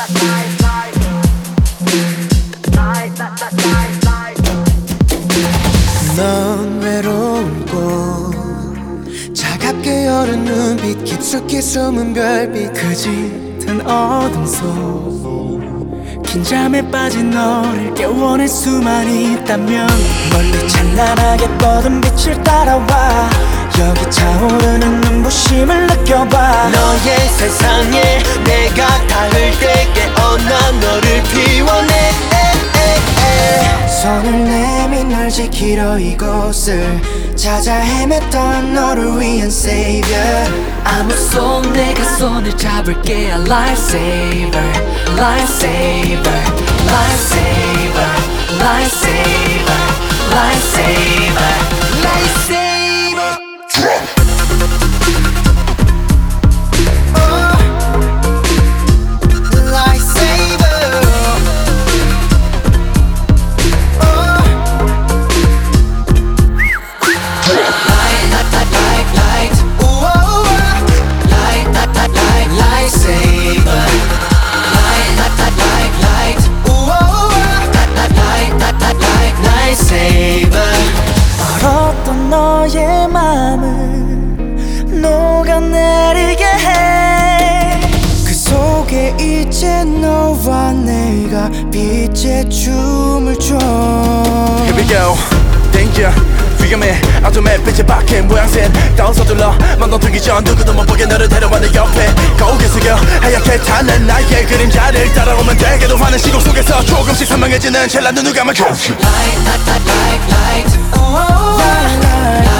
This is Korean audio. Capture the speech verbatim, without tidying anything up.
넌 외로운 꽃 차갑게 여는 눈빛 깊숙이 숨은 별빛 그 짙은 어둠 속 긴 잠에 빠진 너를 깨워낼 수만 있다면 멀리 찬란하게 뻗은 빛을 따라와 여기 차오르는 눈부심을 느껴봐 너의 세상에 내가 닿을 때 깨어나 너를 피워내 손을 내민 널 지키러 이곳을 찾아 헤맸던 너를 위한 Savior 아무 손 내가 손을 잡을게 Lifesaver, Lifesaver, Lifesaver, Lifesaver, Lifesaver, Lifesaver 얼었던 너의 맘을 녹아내리게 해 그 속에 이제 너와 내가 빛의 춤을 춰 Here we go, danger 위험해 어둠의 빛의 밖에 모양새 다운 서둘러 만동들기 전 누구도 못 보게 너를 데려와 내 옆에 거울에 숙여 하얗게 타는 나의 그림자를 따라오면 되게도 환한 시공 속에서 조금씩 선명해지는 찰나 눈을 감아 Light, light, light, light, light. light, light.